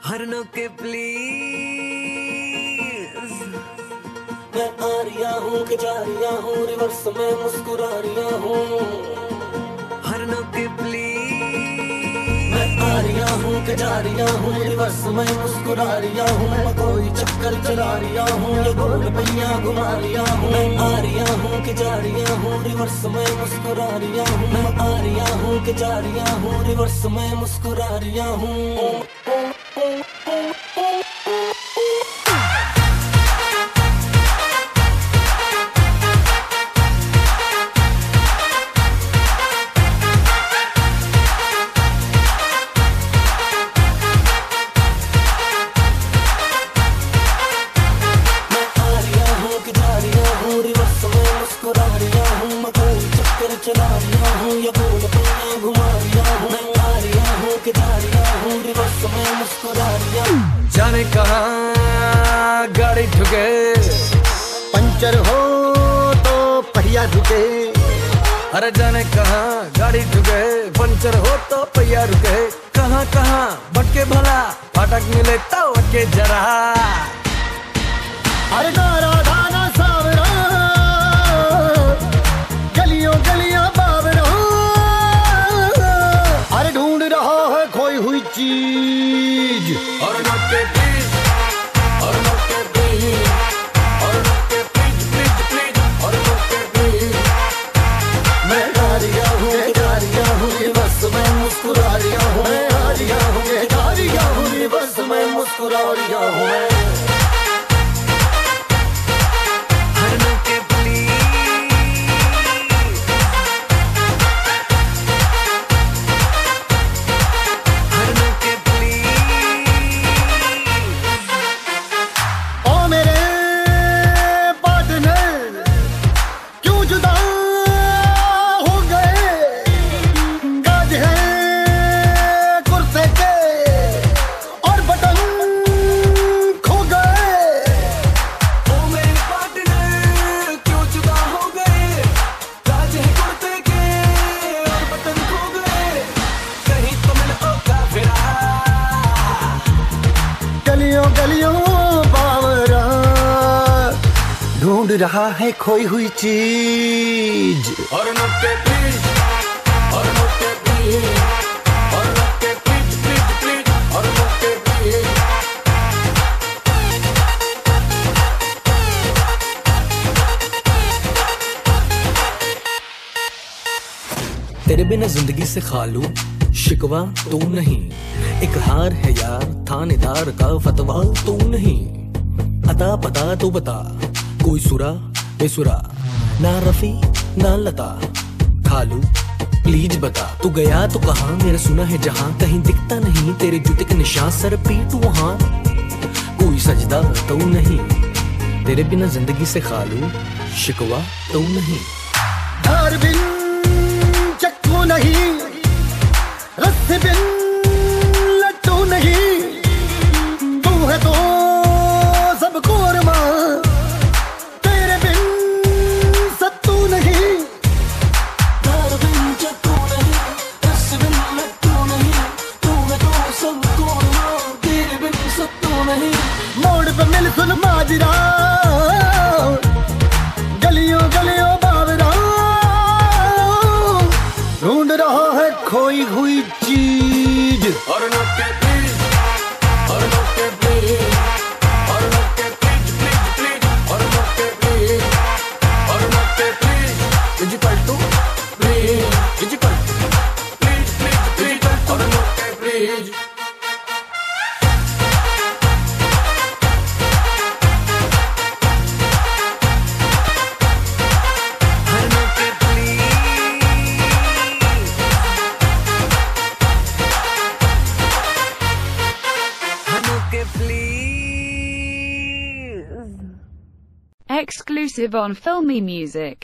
हरनों के प्लीज। मैं आ रिया हूँ कि जा रिया हूँ, रिवर्स में मुस्कुरा रिया हूँ। हरनों के प्लीज। मैं आ रिया हूँ कि जा रिया हूँ, रिवर्स में मुस्कुरा रिया हूँ। मैं कोई चक्कर चला रिया हूँ, ये गोल पहिया घुमा रिया हूँ। मैं आ रिया हूँ कि जा रिया हूँ, रिवर्स में मुस्कुरा रिया हूँ। मैं आ रिया हूँ कि जा रिया हूँ, रिवर्स में मुस्कुरा रिया हूँ। चला रिया हूँ या बोल पहिया घुमा रिया हूँ। मैं आ रिया हूँ कि जा रिया हूँ, रिवर्स में मुस्कुरा रिया हूँ। जाने कहाँ गाड़ी ठुके, पंचर हो तो पहिया रुके। अरे जाने कहाँ गाड़ी ठुके, पंचर हो तो पहिया रुके। कहाँ कहाँ भटके भला, फाटक मिले तो अटके जरा। अरे नारा धाना सावरा, गलियों गलियां बावरा। अरे ढूंढ रहा है खोई हुई चीज। और नोटे प्लीज, और नोटे प्लीज, और नोटे प्लीज प्लीज प्लीज, और नोटे प्लीज। मैं आ रिया हूँ कि जा रिया हूँ, रिवर्स में मुस्कुरा रिया हूँ। मैं आ रिया हूँ कि जा रिया हूँ, रिवर्स में मुस्कुरा रिया हूँ। मैं गलियों बावरा, ढूंढ रहा है खोई हुई चीज। और नोटे प्लीज, और नोटे प्लीज, और नोटे प्लीज प्लीज प्लीज, और नोटे प्लीज। तेरे बिना जिंदगी से खालू शिकवा तू नहीं। एक हार है यार थानेदार का फतवा तू नहीं। अता पता तो बता, कोई सुरा बेसुरा, ना रफी ना लता। खालू प्लीज बता, तू गया तो कहाँ, मेरा सुना है जहाँ। कहीं दिखता नहीं तेरे जूते के निशान, सर पीट वहाँ कोई सजदा तो नहीं। तेरे बिना जिंदगी से खालू शिकवा तो नहीं। धार बिन चक्कू नहीं, रस्सी बिन लट्टू नहीं। तू है तो सब कोरमा, तेरे बिन सत्तू नहीं। धार बिन चक्कू नहीं, रस्सी बिन लट्टू नहीं। तू है तो सब कोरमा, तेरे बिन सत्तू नहीं। मोड़ पे मिल सुन माजरा, गलियों गलियों बावरा। ढूंढ रहा है खोई हुई चीज। और नोटे प्लीज, और नोटे प्लीज, और नोटे प्लीज प्लीज प्लीज, और नोटे प्लीज, और नोटे प्लीज इजिकल टू प्लीज, इजिकल प्लीज प्लीज प्लीज, और नोटे please. Exclusive on Filmy Music.